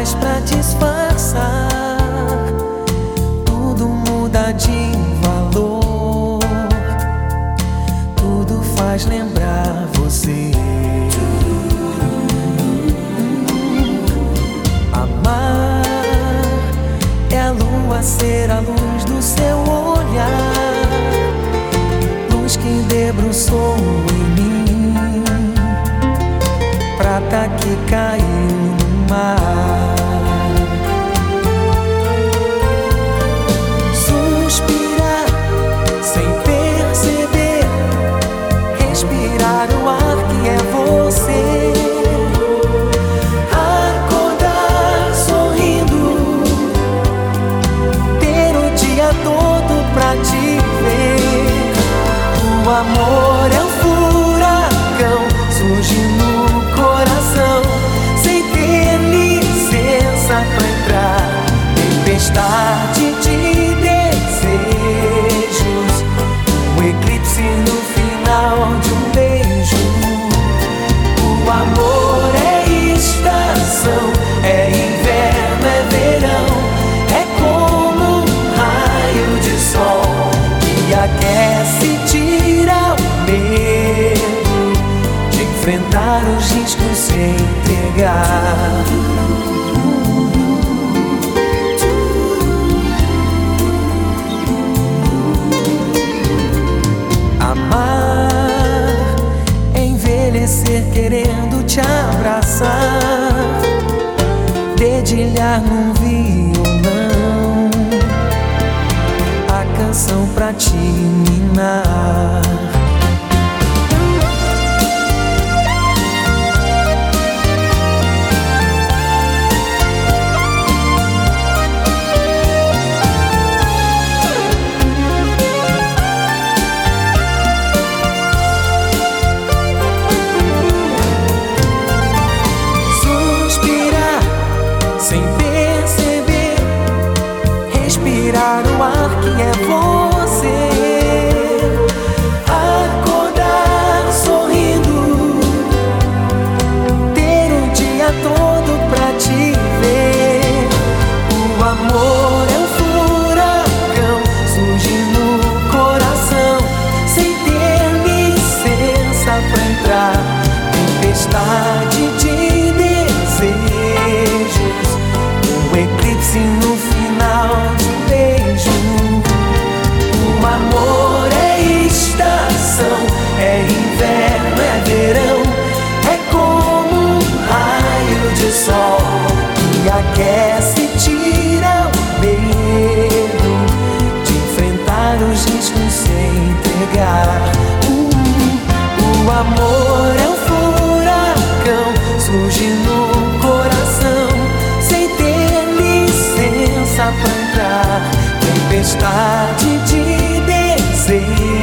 faz pra disfarçar, tudo muda de valor, tudo faz lembrar você. Amar é a lua ser a luz do seu olhar, luz que debruçou em mim, prata que caiu no mar. Suspirar sem perceber, respirar o ar que é você, acordar sorrindo, ter o dia todo pra te ver. O amor é um furacão, surge no coração, sem ter licença pra entrar. Tempestade de desejos, um eclipse no final de um beijo. O amor é estação, é inverno, é verão, é como um raio de sol que aquece, tira o medo de enfrentar os riscos sem entregar. Amar é envelhecer querendo te abraçar, dedilhar num violão a canção pra te minar. Sem perceber, respirar o ar que é você, acordar sorrindo, ter o dia todo pra te ver. O amor é um furacão, surge no coração, sem ter licença pra entrar. Tempestade de desejos, eclipse no final de um beijo. O amor é estação, é inverno, é verão, é como um raio de sol que aquece, tira o medo de enfrentar os riscos sem entregar. O amor é um furacão, surge no coração, sem ter licença pra entrar. Tempestade de desejos,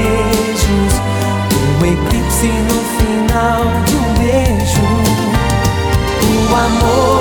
um eclipse no final de um beijo. O amor